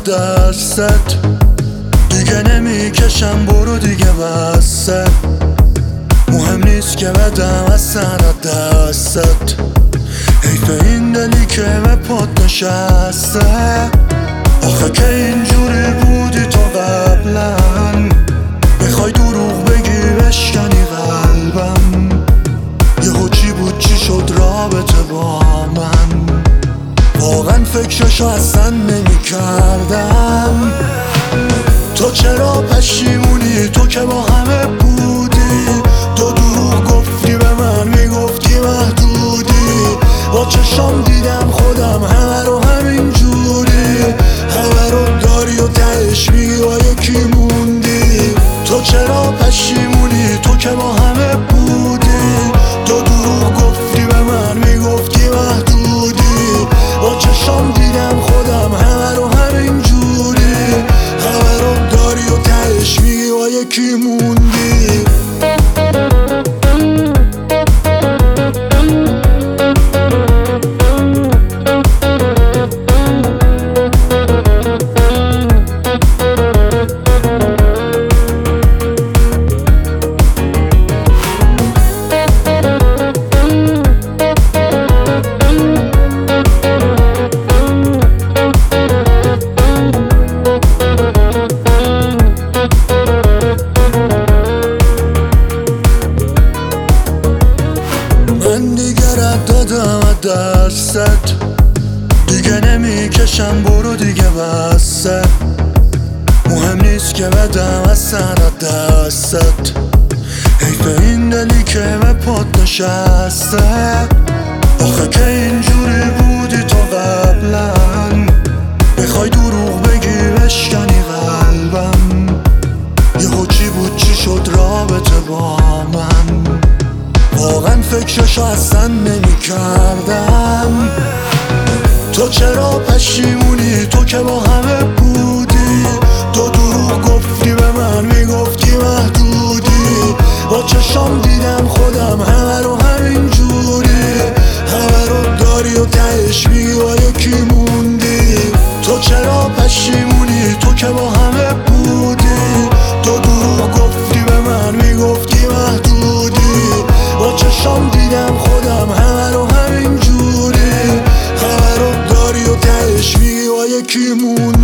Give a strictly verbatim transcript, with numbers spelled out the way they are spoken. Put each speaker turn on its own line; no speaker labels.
دستت، دیگه نمیکشم برو دیگه بسته. مهم نیست که بدم از سر دستت، حیف این دلی که به پات نشسته. آخه که اینجوری بودی تو قبلا، بخوای دروغ بگی بشکنی قلبم. یهو چی بود چی شد رابطه با من، واقعا فکرشو اصلا نمی کردم. تو چرا پشیمونی؟ تو که با همه بودی، تو دروغ گفتی به من، میگفتی محدودی. با چشام دیدم خودم همه رو همین جوری، همه رو داری و تهش میگی با یکی موندی. تو چرا پشیمونی؟ تو که با همه بودی، تو دروغ گفتی به من، میگفتی محدودی. با چشام دیدم خودم همه رو همین جوری، همه رو داری و تهش میگی با یکی موندی. من دیگه رد دادم دستت، دیگه نمیکشم برو دیگه بسته. مهم نیست که بدم از سر دستت، حیف این دلی که به پات نشسته. آخه که اینجوری بودی تو قبلا، بخوای دروغ بگی بشکنی قلبم. یهو چی بود چی شد رابطه با من، واقعا فکرشو اصلا نمی کردم. تو چرا پشیمونی؟ تو که با همه بودی، تو دروغ گفتی به من، میگفتی محدودی. با چشام دیدم خودم همه رو همین جوری، همه رو داری و تهش میگی با یکی موندی. تو چرا پشیمونی؟ تو که با همه بودی، تو دروغ گفتی به من، میگفتی محدودی. با چشام دیدم خودم همه رو همین جوری، همه رو داری و تهش میگی با یکی موندی.